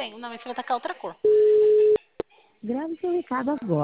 tenho. Não, esse vai tacar outra cor. Grave seu recado agora.